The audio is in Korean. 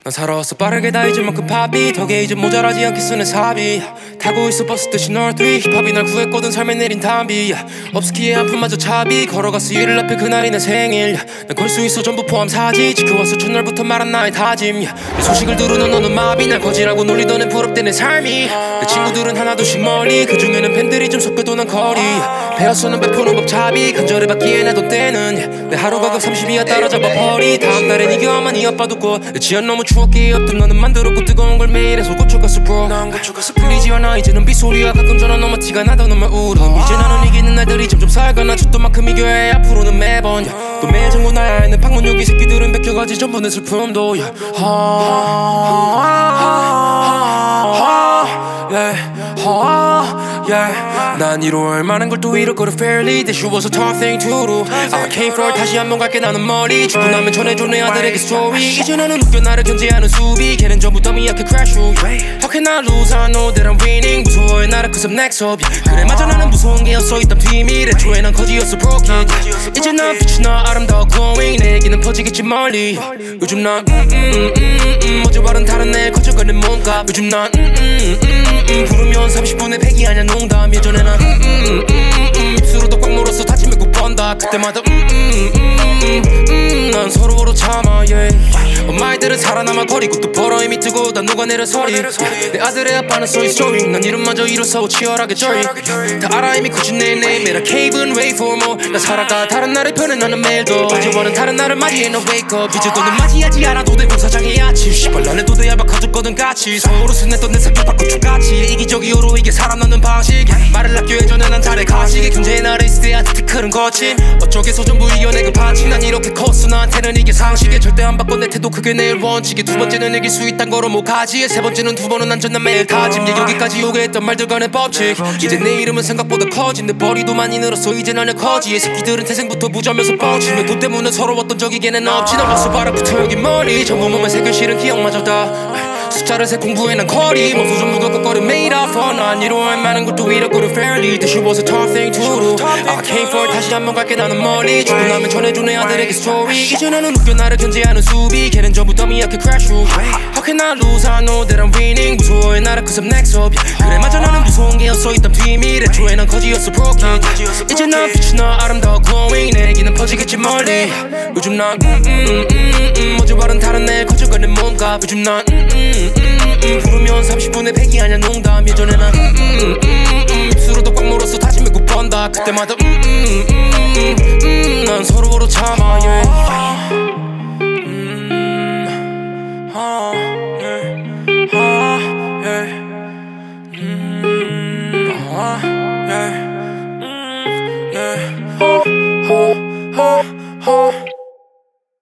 난 살아왔어 빠르게 다 잊을 만큼 팝이 덕에 이제 모자라지 않게 쓰는 사비 타고 있어 버스 듯이 널3 힙합이 날 구했거든 삶에 내린 담비 업스키에 한 푼마저 차비 걸어갔어 일요일 앞에 그날이 내 생일 난 걸 수 있어 전부 포함 사지 지켜왔어 첫날부터 말한 나의 다짐 내 소식을 들으는 너는 마비 날 거지라고 놀리던 애 부럽대 내 삶이 내 친구들은 하나둘씩 멀리 그중에는 팬들이 좀 섞여도 난 거리 배웠어는 베푸는 법 차비 간절히 받기에 내 돈 때는 내 하루 가격 30이야 따라잡아 버리 다음 달엔 이겨야만 이 아빠 두고 내 지연 너무 추억이 없던 너는 만들었고 뜨거운 걸 매일 해서 고쳐갔어 bro 난 고쳐갔어 들리지 않아 이제는 빗소리야 가끔 전화 너무 티가 나다 너만 울어 이제 나는 이기는 날들이 점점 살가나 줬던 만큼 이겨야 해 앞으로는 매번 또 매일 전구 나야 하는 방문용기 새끼들은 베껴가지 전부 내 슬픔도 난 이뤄할 만한 걸 또 이럴 거를 fairly This was a tough thing to do I came for 다시 한번 갈게 나는 멀리 죽고 나면 전해줘 내 아들에게 story 이제 나는 웃겨 나를 견제하는 수비 걔는 전부 더 미약해 crash through How can I lose I know that I'm winning 무서워해 나를 cause I'm next up 그래 맞아 나는 무서운 게였어 있던 팀이 애초에 난 거지였어 broken 이제 난 빛이 나 아름다워 glowing 내 얘기는 퍼지겠지 멀리 요즘 난 어제와는 다른 내 커져가는 몸값 요즘 난 부르면 30분에 100이 아냐 농담 예전에 난 입술로도 꽉 물었어 다짐에 꼭 번다 그때마다 난 서로로 참아 엄마애들은 살아남아 버리고 또 벌어 힘이 뜨고 난 녹아내려서리 내 아들의 아빠는 소리 스토리 난 이름마저 이뤄서 치열하게 저리 다 알아 이미 굳은 내 name And I cave and wait for more 나 살아가 다른 날의 편에 나는 매일 더 어제와는 다른 날을 맞이해 너 wake up 이제 너는 맞이하지 않아도 돼 공사장의 아침 씨발 난 해도 돼 얇아 커졌거든 같이 서로 스냈던 내 생각 바꿔 똑같이 이기적이오로 이게 살아남는 방식 말을 아껴 예전에 난 잘해 가시게 경제의 나를 있을 때 아티클은 거친 어쩌겠어 전부 이겨내 그 반칙 난 이렇게 컸어 나한테는 이게 상식에 절대 안 바꿔 내 태도 그게 내일 원칙에 두 번째는 이길 수 있단 거로 못 가지 세 번째는 두 번은 안전한 매일 다짐 여기까지 오게 했던 말들 간의 법칙 이제 내 이름은 생각보다 커진 내 벌이도 많이 늘었어 이제 나는 거지의 새끼들은 태생부터 무자면서 뻥치며 돈 때문에 서러웠던 적이 걔는 없지 난 왔어 바로부터 여기 멀리 전부 몸에 새겨 실은 기억마저 다 숫자를 세 공부해 난 거리 몸소 전부 걷거리 made up for 난 이뤄할 많은 것도 이렇고도 fairly This shit was a tough thing to do I came for it 다시 한번 갈게 나는 멀리 죽고 나면 전해줘 내 아들에게 story 이제 나는 웃겨 나를 견제하는 수비 걔는 전부 더 미약해 crash through How can I lose I know that I'm winning 무서워해 나를 cause I'm next up 그래 맞아 나는 무서운 게였어 있던 비밀 애초에 난 거지였어 broken 이제 난 빛이 나 아름다워 glowing 내 얘기는 퍼지겠지 멀리 요즘 난 어제와는 다른 내 커져가는 몸값 요즘 난 부르면 30분에 100이 아냐 농담 예전에 난 입술로도 꽉 물었어 다짐에 꼭 번다 그때마다 난 서로로 참아 yeah.